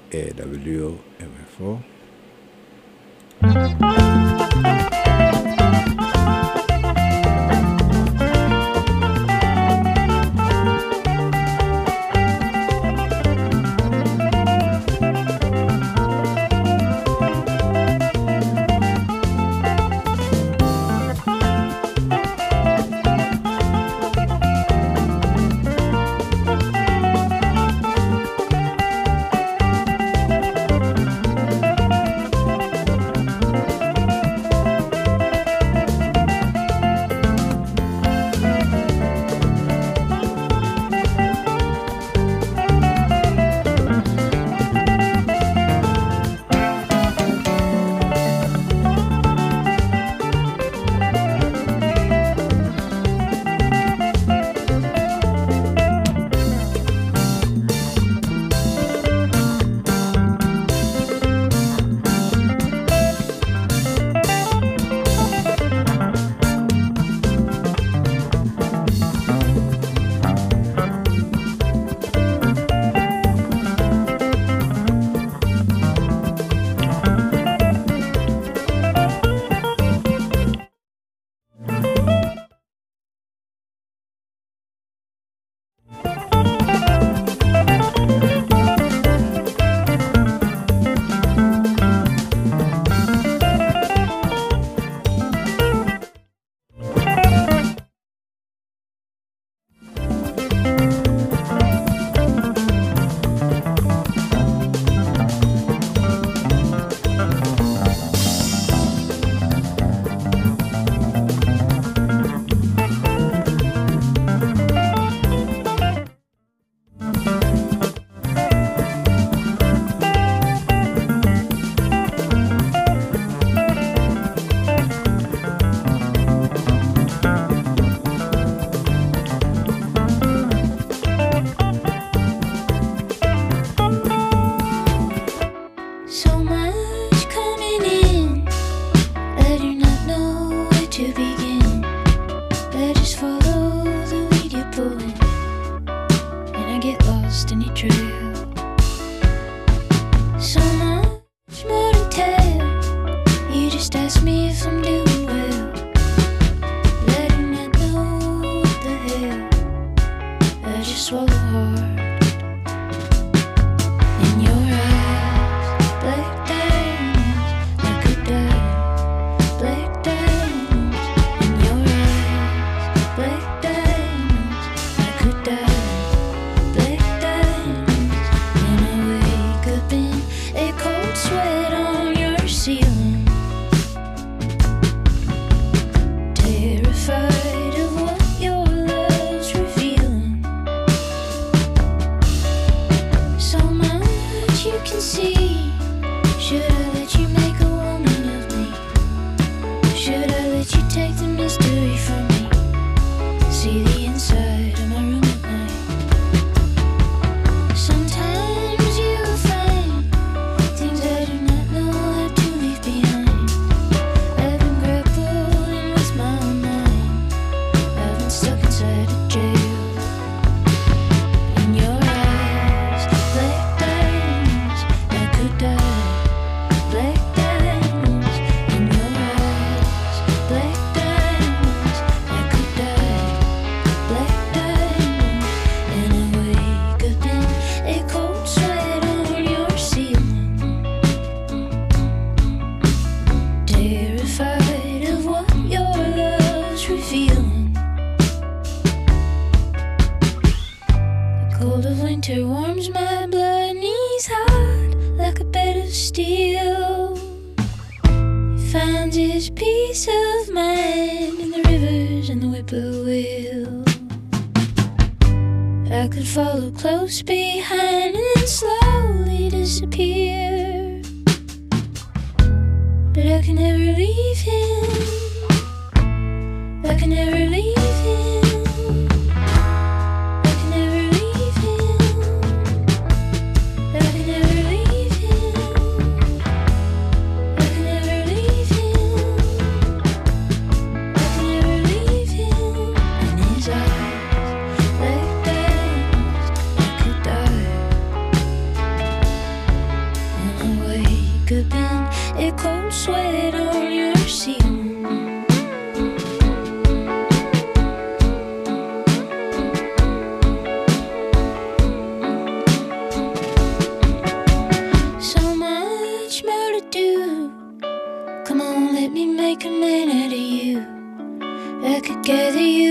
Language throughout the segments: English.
AWMFO.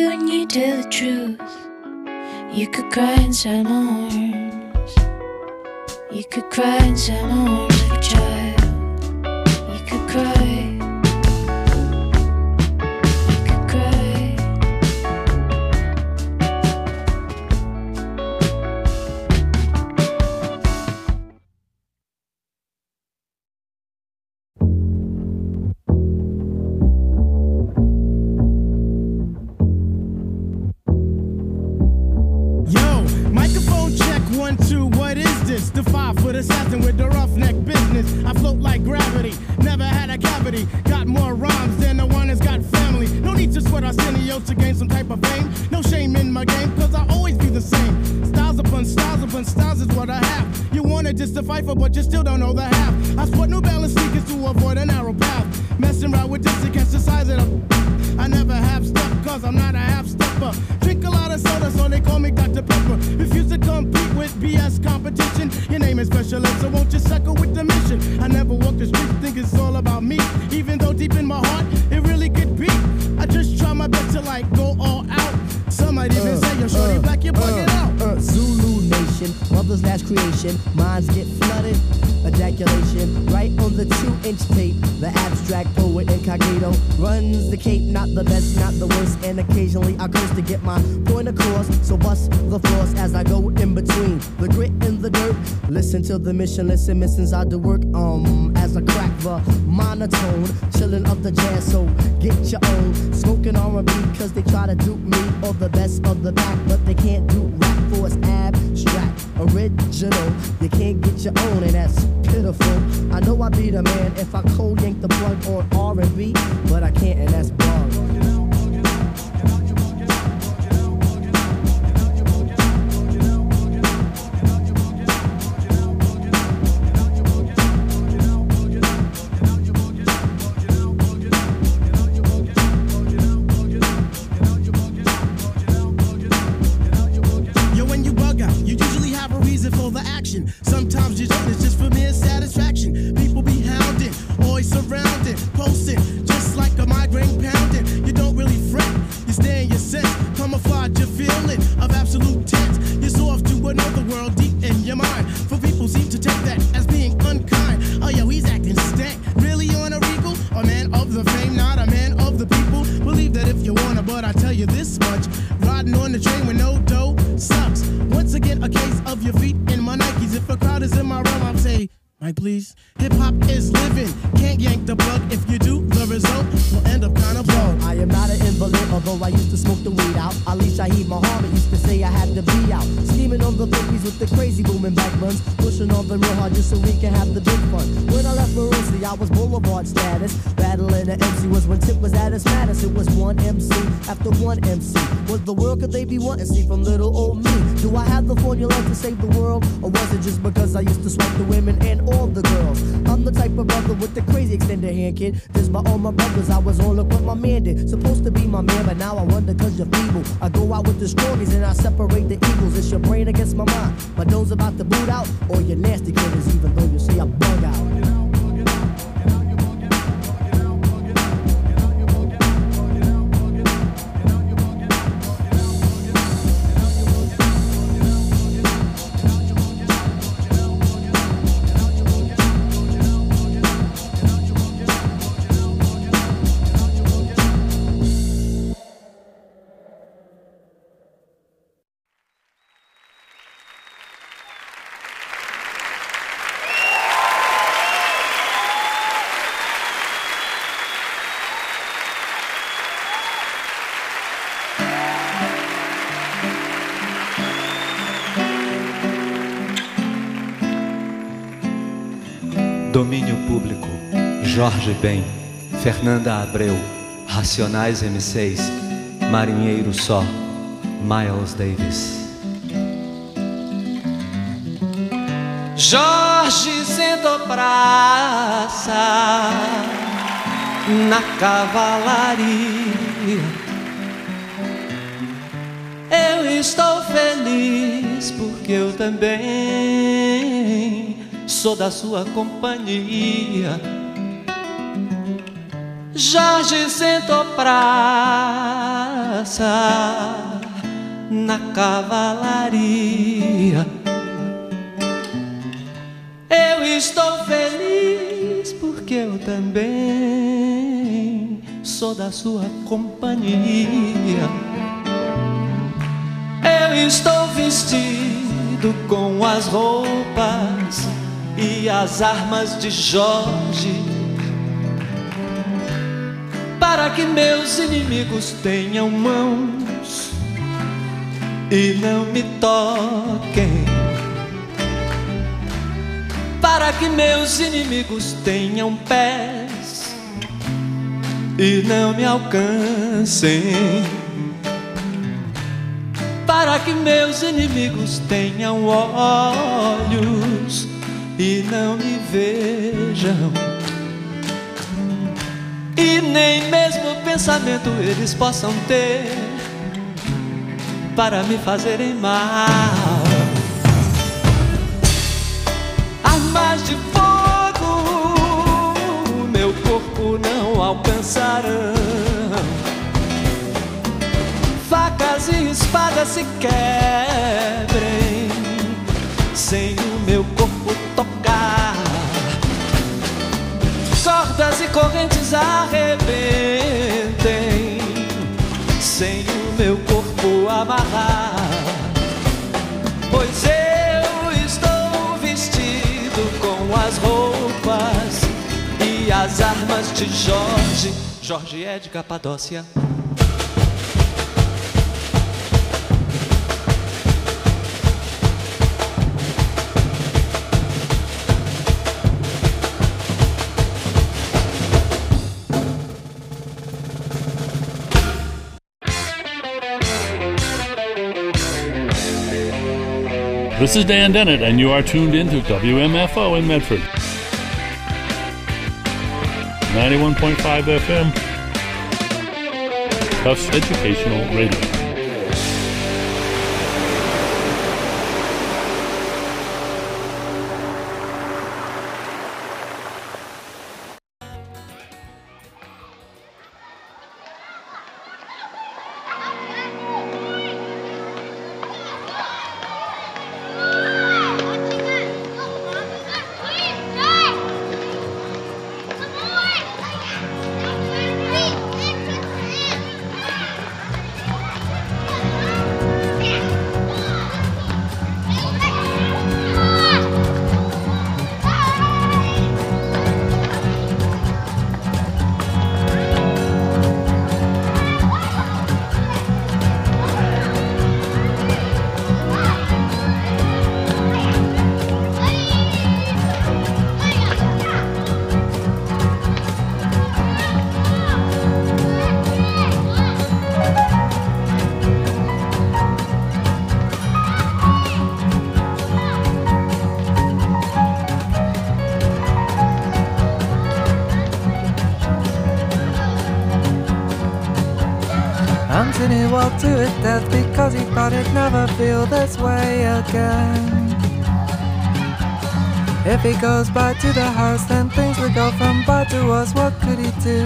when you tell the truth. You could cry inside my arms. You could cry inside my arms like a child. You could cry. You could cry. The 5-foot assassin with the roughneck business. I float like gravity, never had a cavity. Got more rhymes than the one that's got family. No need to sweat Arsenio to gain some type of fame. No shame in my game, cause I always be the same. Styles upon styles is what I have. You wanted just to fight for, but you still don't know the half. I sport New Balance sneakers to avoid a narrow path. Messing around with this to catch the size of them. I never have step, cause I'm not a half-stepper. Drink a lot of soda, so they call me Dr. Pepper. Refuse to compete with BS competition. Your name is Special Ed, so won't you suckle with the mission? I never walk the streets, think it's all about me. Even though deep in my heart, it really could be. I just try my best to like go all out. Some might even say, yo, shorty black, you're bugging out. Zulu Nation, mother's last creation. Minds get flooded, ejaculation. Right on the 2-inch tape, the abstract poet incognito runs the cape, not the best, not the worst. And occasionally I curse to get my point across. So bust the floors as I go in between the grit and the dirt. Listen to the mission, listen, missions I do work. As I crack the monotone, chillin' up the jazz, so get your own. Smoking R&B cause they try to dupe me or the best of the pack, but they can't do rap for it's abstract, original. You can't get your own, and that's pitiful. I know I be the man if I cold yank the plug on R&B, but I can't, and that's bug. Sometimes you don't, it's just for mere satisfaction. People be hounding, always surrounding, posting, just like a migraine pounding. You don't really fret, you stay in your sense. Camouflage your feeling of absolute tense. You're so off to another world deep in your mind. For people seem to take that as being unkind. Oh yo, he's acting stank, really on a regal? A man of the fame, not a man of the people. Believe that if you wanna, but I tell you this much. Riding on the train with no dough sucks. Once again, a case of your feet in my Nikes. If a crowd is in my realm, I'll say, Mike, please. Hip-hop is living, can't yank the plug. If you do, the result will end up kind of blown. I am not an invalid, although I used to smoke the weed out. Ali Shaheed Muhammad used to say I had to be out. Scheming on the bookies with the crazy booming back buns. Pushing on the real hard just so we can have the big fun. When I left Marossi, I was boulevard status. Battling the MC was when Tip was at his maddest. It was one MC after one MC. What the world could they be wanting to see from little old me? Do I have the formula to save the world? Or was it just because I used to swipe the women and all the girls? I'm the type of brother with the crazy extended hand, kid. This by all my brothers, I was all up what my man did. Supposed to be my man, but now I wonder cause you're feeble. I go out with the strongies and I separate the eagles. It's your brain against my mind. My nose about to boot out, or your nasty critters, even though you say I bug out. Domínio Público, Jorge Ben, Fernanda Abreu, Racionais M6, Marinheiro Só, Miles Davis. Jorge sentou praça na cavalaria. Eu estou feliz porque eu também sou da sua companhia. Jorge sentou praça passar na cavalaria. Eu estou feliz porque eu também sou da sua companhia. Eu estou vestido com as roupas e as armas de Jorge, para que meus inimigos tenham mãos e não me toquem, para que meus inimigos tenham pés e não me alcancem, para que meus inimigos tenham olhos e não me vejam, e nem mesmo pensamento eles possam ter para me fazerem mal. Armas de fogo meu corpo não alcançarão, facas e espadas se quebrem sem o meu corpo tocar, cordas e correntes arrebentem sem o meu corpo amarrar, pois eu estou vestido com as roupas e as armas de Jorge. Jorge é de Capadócia. This is Dan Dennett, and you are tuned into WMFO in Medford. 91.5 FM, Tufts Educational Radio. Anthony walked to his death because he thought he'd never feel this way again. If he goes back to the house, then things will go from bad to worse. What could he do?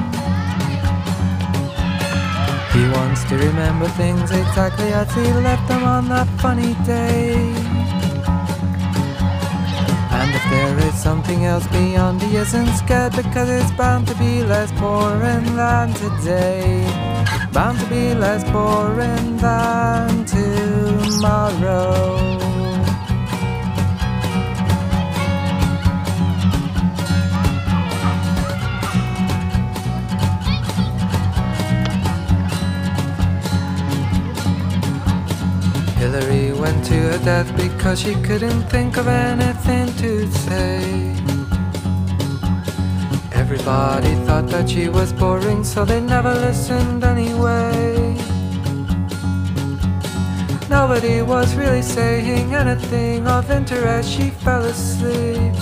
He wants to remember things exactly as he left them on that funny day. And if there is something else beyond, he isn't scared, because it's bound to be less boring than today. Bound to be less boring than tomorrow. Hillary went to her death because she couldn't think of anything to say. Everybody thought that she was boring, so they never listened anyway. Nobody was really saying anything of interest. She fell asleep.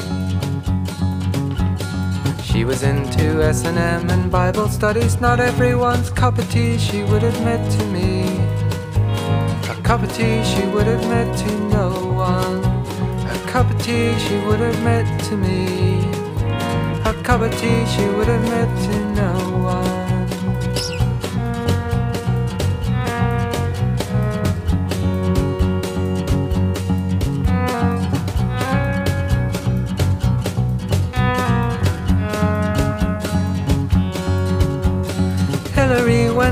She was into S&M and Bible studies, not everyone's cup of tea, she would admit to me. A cup of tea she would admit to no one. A cup of tea she would admit to me. A cup of tea she would admit to no one.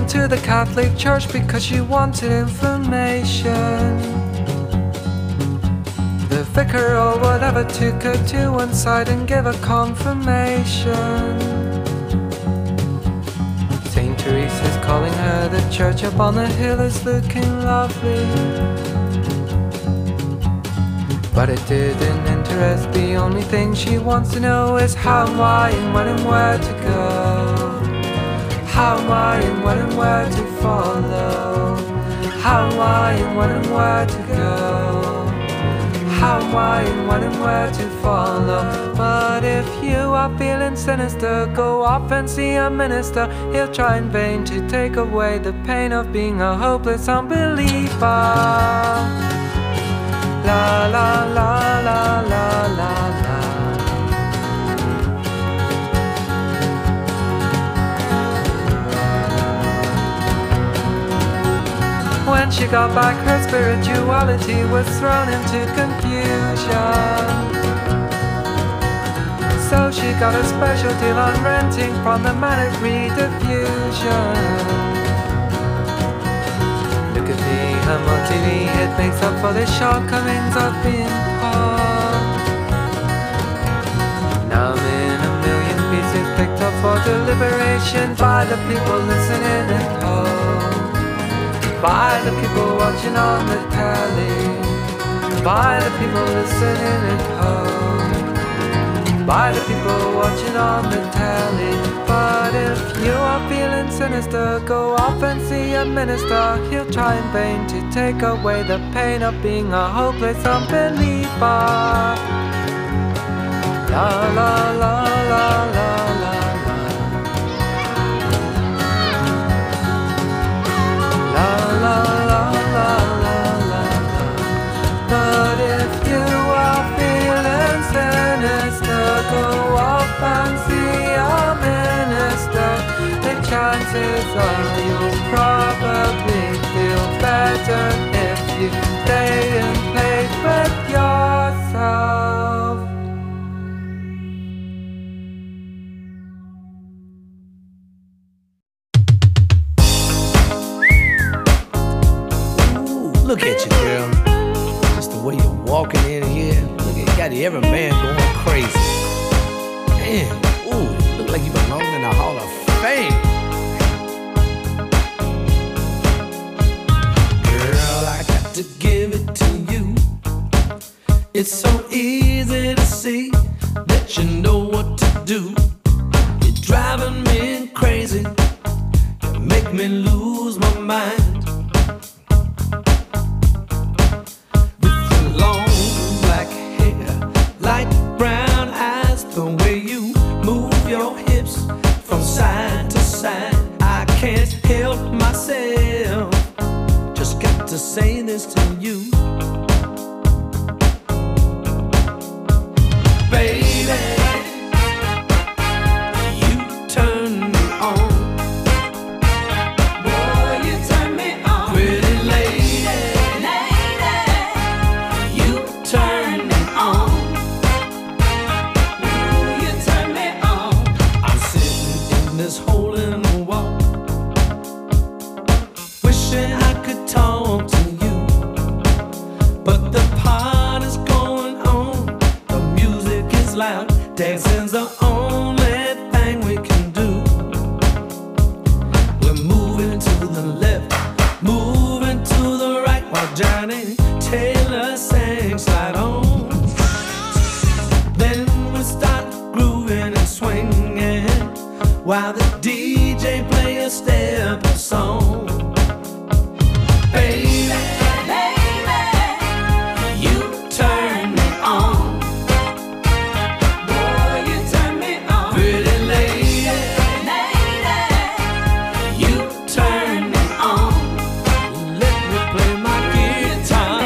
to the Catholic Church because she wanted information. The vicar or whatever took her to one side and gave her confirmation. St. Teresa's calling her, the church up on the hill is looking lovely. But it didn't interest, the only thing she wants to know is how and why and when and where to go. How and why and when and where to follow. How and why and when and where to go. How and why and when and where to follow. But if you are feeling sinister, go off and see a minister. He'll try in vain to take away the pain of being a hopeless unbeliever. La la la la la la la. When she got back, her spirituality was thrown into confusion. So she got a special deal on renting from the Manic Rediffusion. Look at me, I'm on TV, it makes up for the shortcomings of being poor. Now I'm in a million pieces picked up for deliberation by the people listening at home. By the people watching on the telly. By the people listening at home. By the people watching on the telly. But if you are feeling sinister, go off and see a minister. He'll try in vain to take away the pain of being a hopeless unbeliever. La la la la la la. La la la la la. But if you are feeling sinister, go off and see a minister. The chances are you'll probably feel better if you stay and play with yourself. Look at you, girl. Just the way you're walking in here. Look at you, got every man going crazy. Man, ooh, look like you belong in the Hall of Fame. Girl, I got to give it to you. It's so easy to see that you know what to do. You're driving me crazy. You make me lose my mind. Side to side, I can't help myself. Just got to say this to you, baby. You turn me on. Boy, you turn me on. Pretty lady, you turn me on. Ooh, you turn me on. I'm sitting in this hole in the wall, wishing I could talk to you, but the party's going on, the music is loud, dancing's the only thing we can do. We're moving to the left, moving to the right, while Johnny Taylor sings Slide On. Then we start grooving and swinging, while the DJ play a step of song. Baby, you turn me on. Boy, you turn me on. Pretty lady, you turn me on. Let me play my guitar.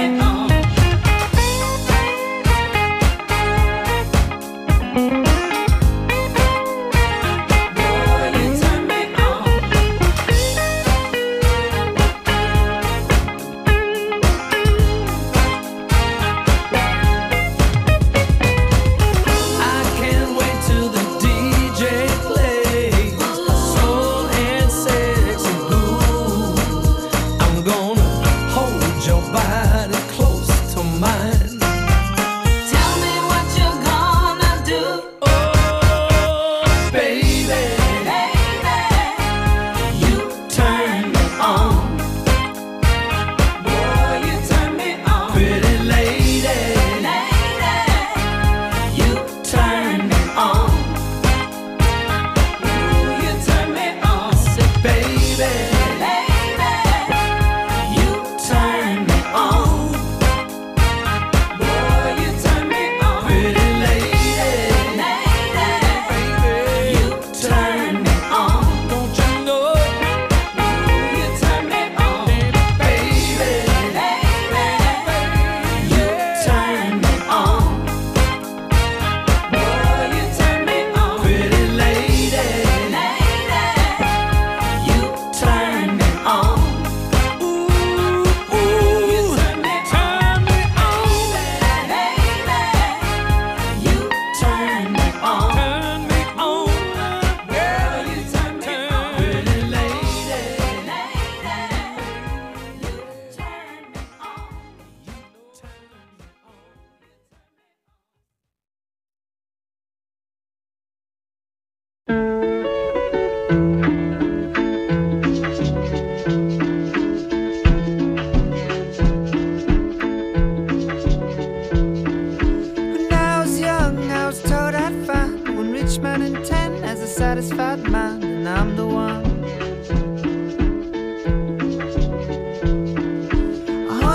Boy, you turn me on.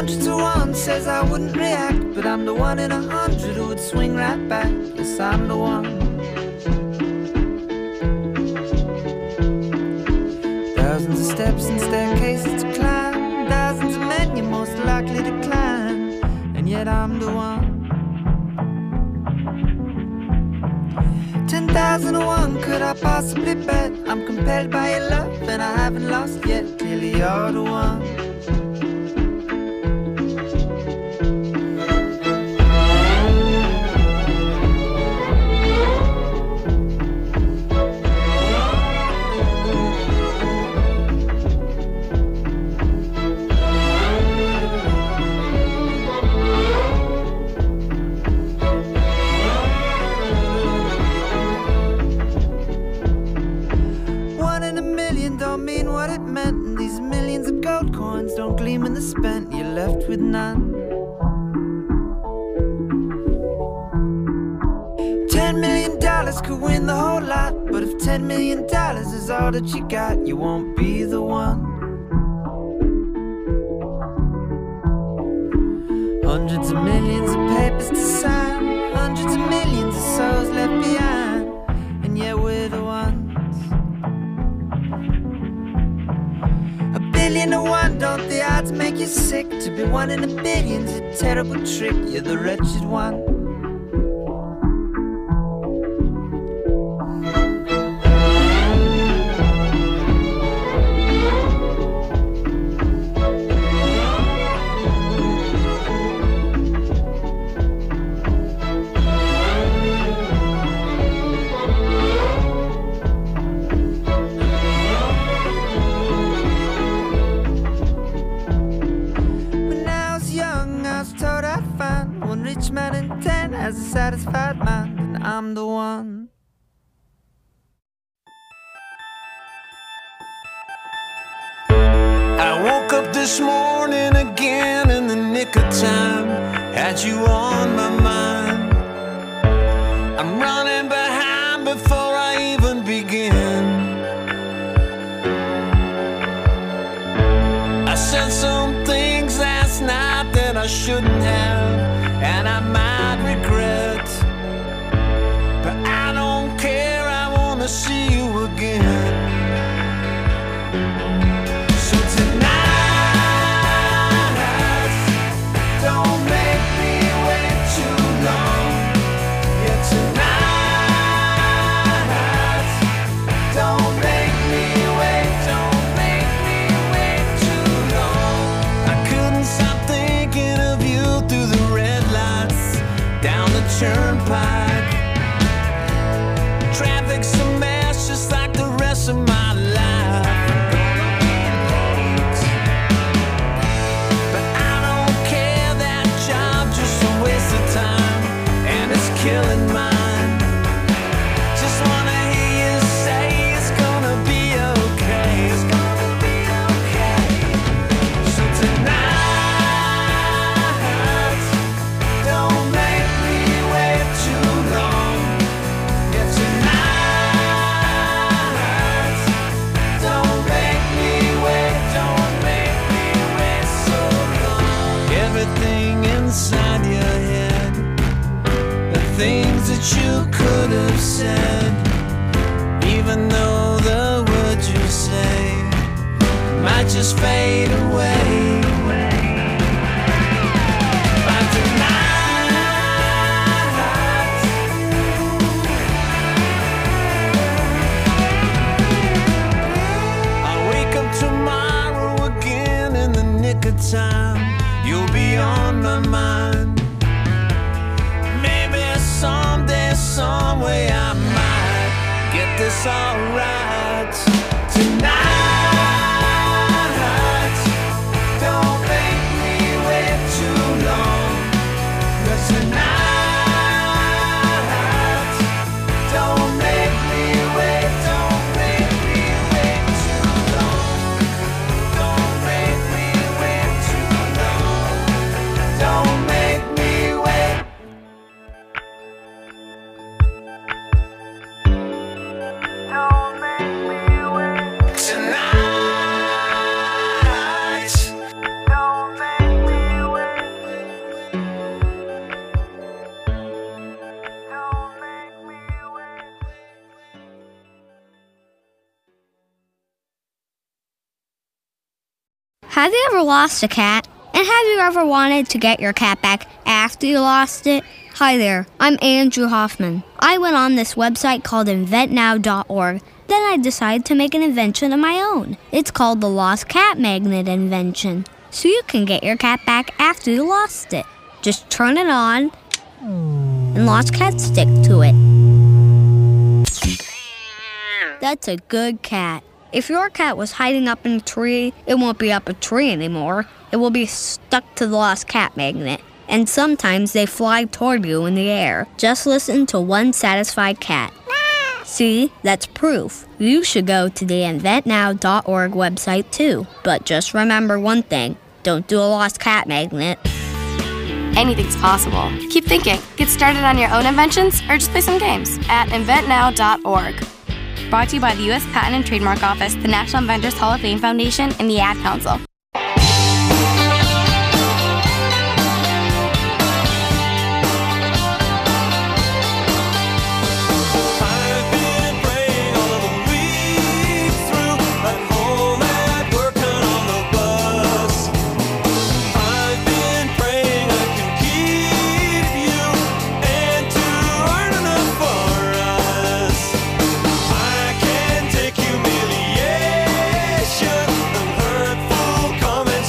100-to-1 says I wouldn't react, but I'm the 1 in 100 who would swing right back. Yes, I'm the one. Thousands of steps and staircases to climb, thousands of men you're most likely to climb, and yet I'm the one. 10,001 could I possibly bet? I'm compelled by your love and I haven't lost yet. Clearly you're the one. Don't gleam in the spent, you're left with none. $10 million could win the whole lot, but if $10 million is all that you got, you won't be the one. Hundreds of millions of papers to sign, hundreds of millions of souls left behind, and yet we're the ones. 1,000,000,001, don't the odds make you sick? To be 1 in a billion's a terrible trick. You're the wretched one. Man in 10 has a satisfied mind, and I'm the one. I woke up this morning again in the nick of time, had you on my mind. I'm running behind before I even begin. I said some things last night that I shouldn't have, and I might regret, but I don't care, I wanna see you again. So tonight, don't make me wait too long. Yeah, tonight, don't make me wait, don't make me wait too long. I couldn't stop thinking of you through the red lights down the turnpike. Traffic's a mess just like the rest of my life. But I don't care, that job's just a waste of time, and it's killing mine. Just wanna hear you say it's gonna be okay. It's gonna be okay. So tonight, don't make me wait too long. Yeah, tonight, don't make me wait, don't make me wait so long. Everything inside your head, the things that you could have said, even though the words you say might just fade away. By tonight, I'll wake up tomorrow again in the nick of time. You'll be on my mind. Maybe someday, some way I might get this all right. Tonight, don't make me wait too long. 'Cause tonight, don't make me wait, don't make me wait too long. Don't make me wait too long. Don't make me wait. Don't make me wait. Tonight. Have you ever lost a cat? And have you ever wanted to get your cat back after you lost it? Hi there, I'm Andrew Hoffman. I went on this website called inventnow.org. Then I decided to make an invention of my own. It's called the Lost Cat Magnet invention. So you can get your cat back after you lost it. Just turn it on, and lost cats stick to it. That's a good cat. If your cat was hiding up in a tree, it won't be up a tree anymore. It will be stuck to the lost cat magnet. And sometimes they fly toward you in the air. Just listen to one satisfied cat. See, that's proof. You should go to the inventnow.org website too. But just remember one thing. Don't do a lost cat magnet. Anything's possible. Keep thinking. Get started on your own inventions or just play some games at inventnow.org. Brought to you by the U.S. Patent and Trademark Office, the National Inventors Hall of Fame Foundation, and the Ad Council. Take humiliation and hurtful comments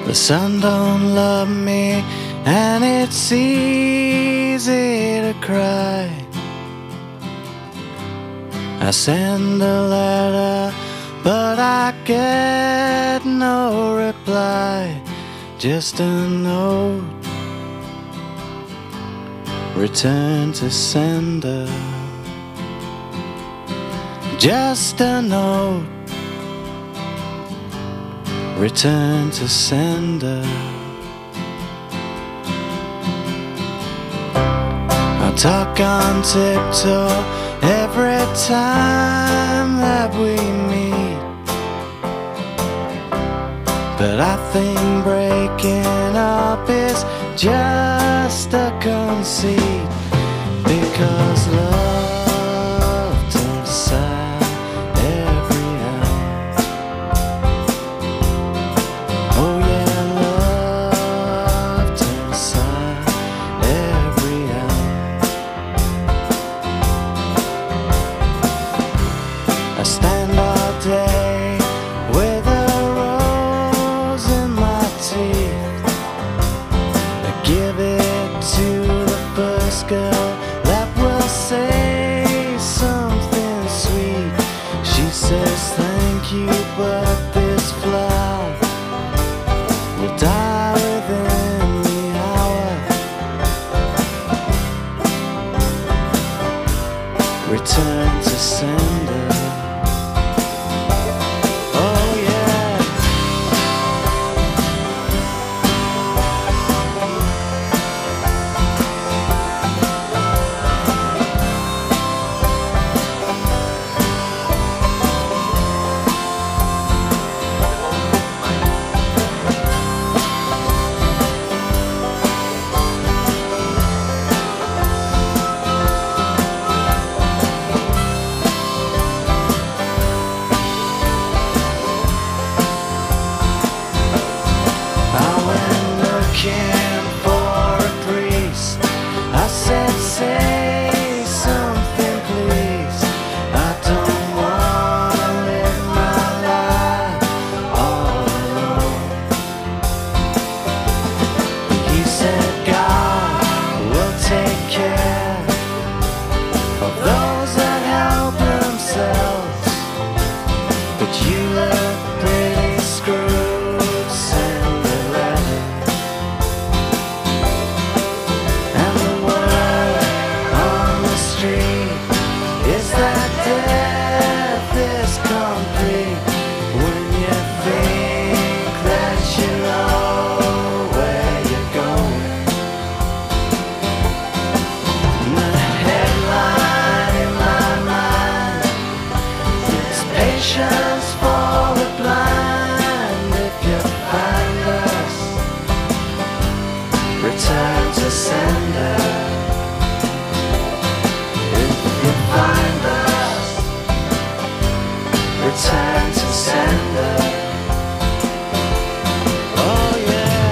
The sun don't love me, and it's easy to cry. I send a letter, but I get no reply. Just a note, return to sender. Just a note, return to sender. I talk on tiptoe every time that we meet, but I think breaking up is just a conceit, because love turns sad every hour. Oh yeah, love turns sad every hour. I stand all day with a rose in my teeth. I give it to the first girl that will say something sweet. She says thank you, but this flower will die within the hour. Return to sender. Oh yeah. I went looking for a priest. I said, say something please. I don't wanna live my life all alone. He said, God will take care of those that help themselves. But you look pretty screwed, send a letter. And the word on the street is that death is complete when you think that you know where you're going. And the headline in my mind is patience for the blind. If you find us, return to sender. If you find us, return to sender. Oh yeah.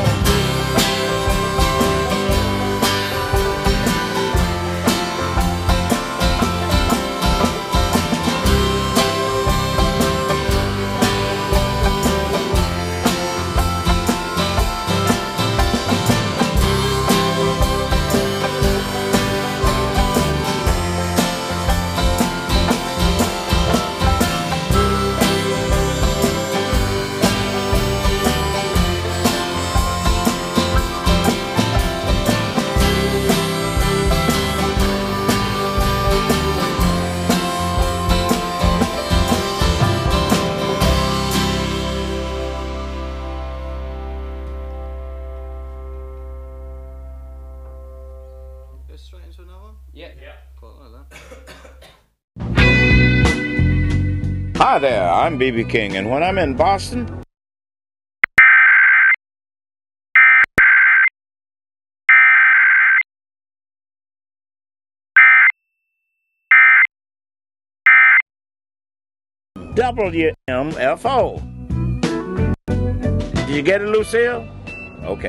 Go straight into another one? Yeah. Cool, like that. Hi there, I'm B.B. King, and when I'm in Boston, WMFO. Did you get it, Lucille? Okay.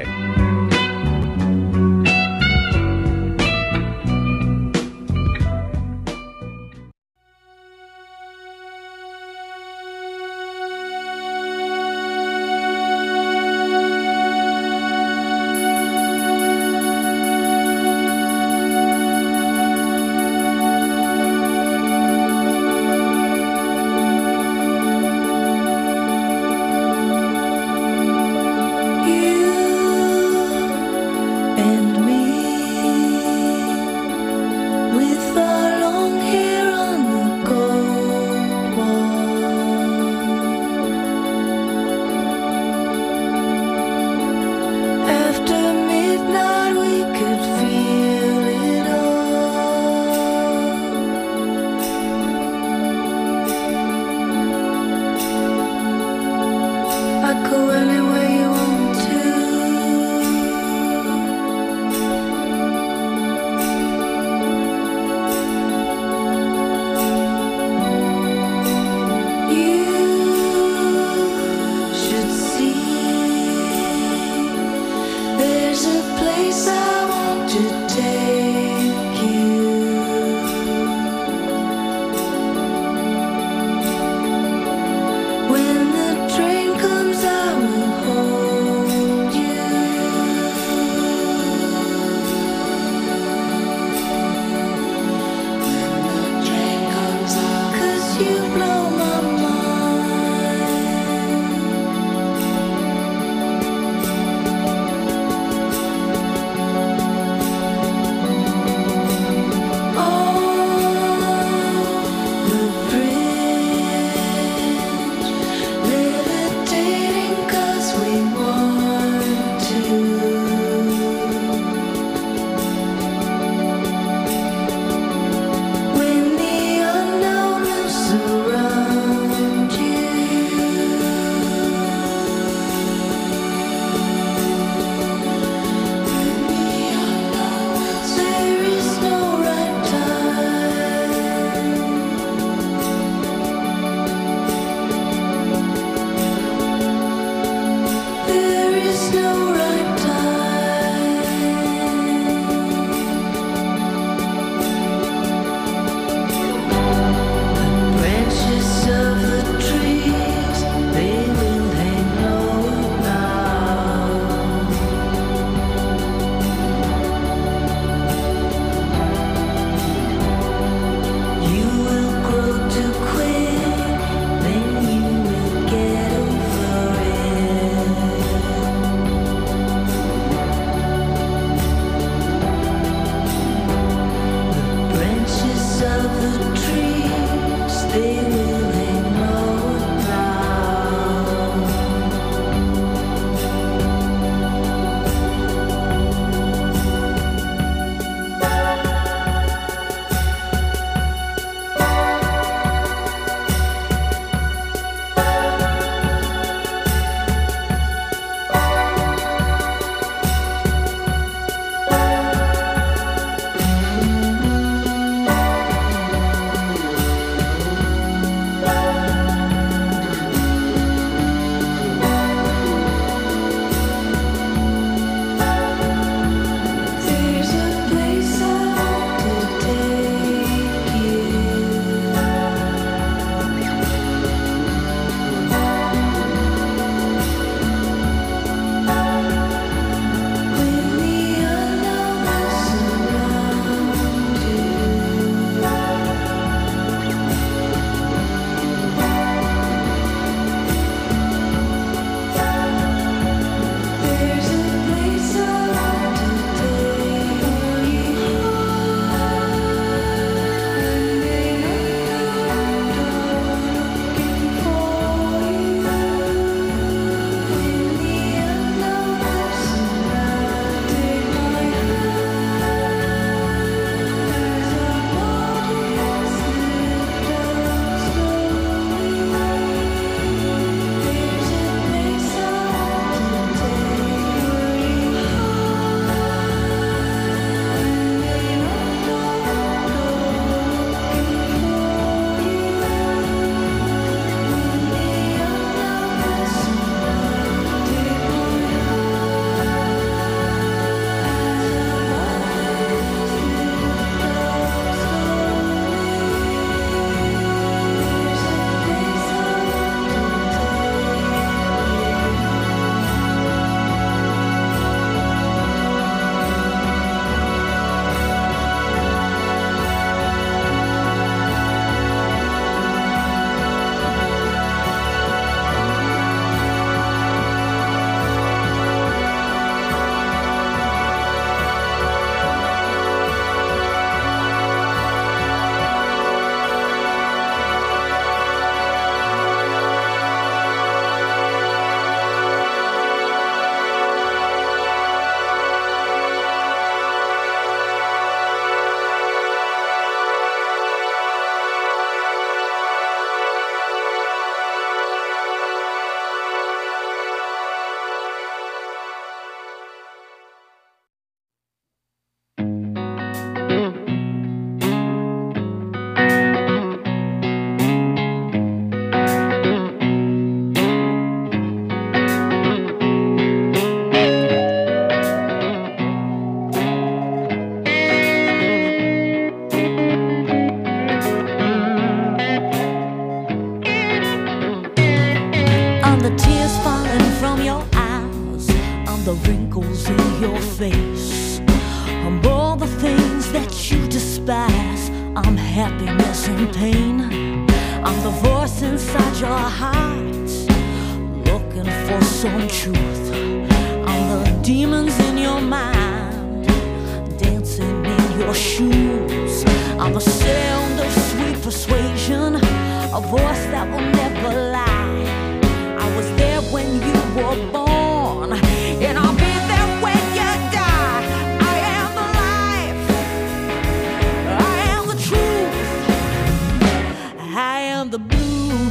the wrinkles in your face. I'm all the things that you despise. I'm happiness and pain. I'm the voice inside your heart, looking for some truth. I'm the demons in your mind, dancing in your shoes. I'm the sound of sweet persuasion, a voice that will never lie. I was there when you were born, and I'll be there when you die. I am the life, I am the truth, I am the blues,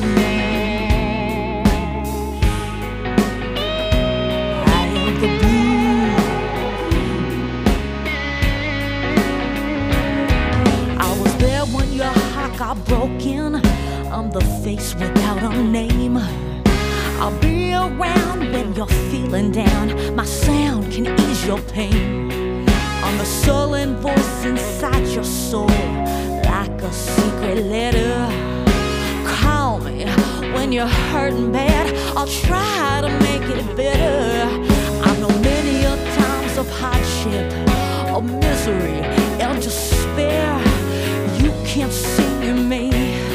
I am the blues. I was there when your heart got broken. I'm the face without a name. I'll be around when you're feeling down. My sound can ease your pain. I'm the sullen voice inside your soul, like a secret letter. Call me when you're hurting bad, I'll try to make it better. I know many a times of hardship, of misery and despair. You can't see me.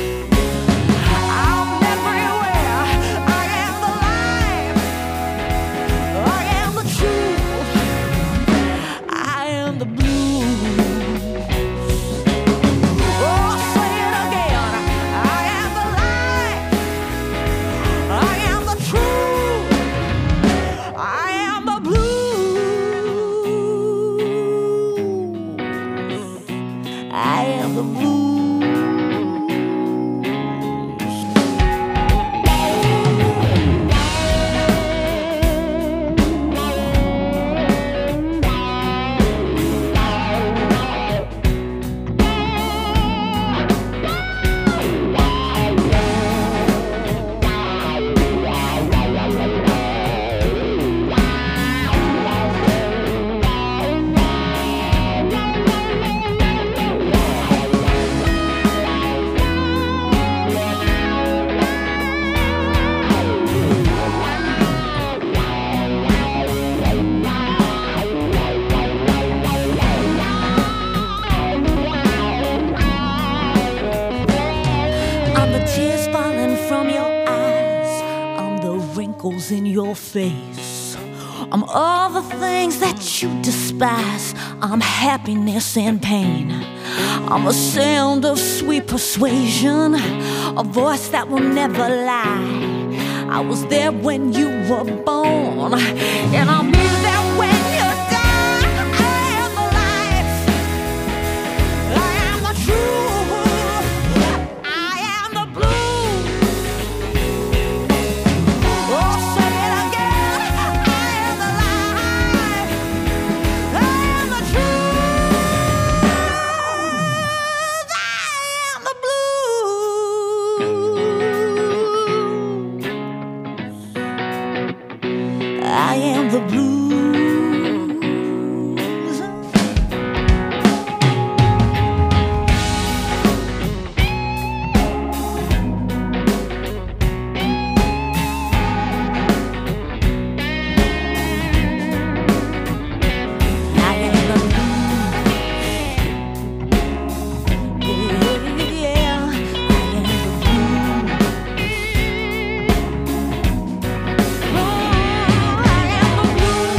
In your face, I'm all the things that you despise. I'm happiness and pain. I'm a sound of sweet persuasion, a voice that will never lie. I was there when you were born, and I'll be there when you die. I am the life, I am the truth, I am the blues. Oh, say it again, I am the life, I am the truth, I am the blues, I am the blues. Blues.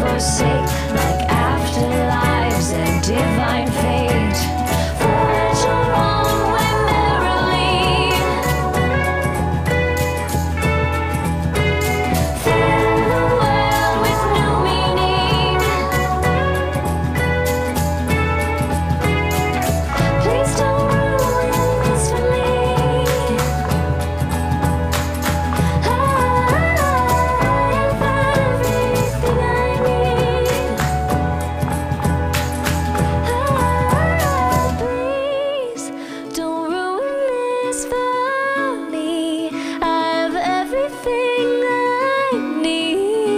forsake, like afterlives and divine fate. Voyage along with merrily, fill the world with new meaning. Please don't ruin this for me. Please don't ruin this for me. I have everything I need.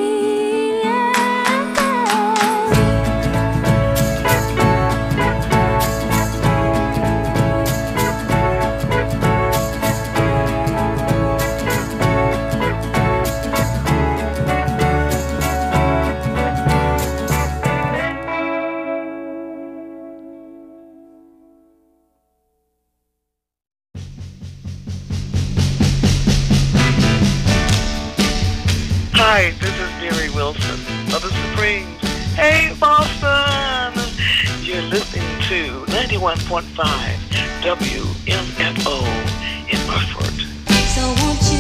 Hi, this is Mary Wilson of the Supremes. Hey, Boston! You're listening to 91.5 WMFO in Burford. So won't you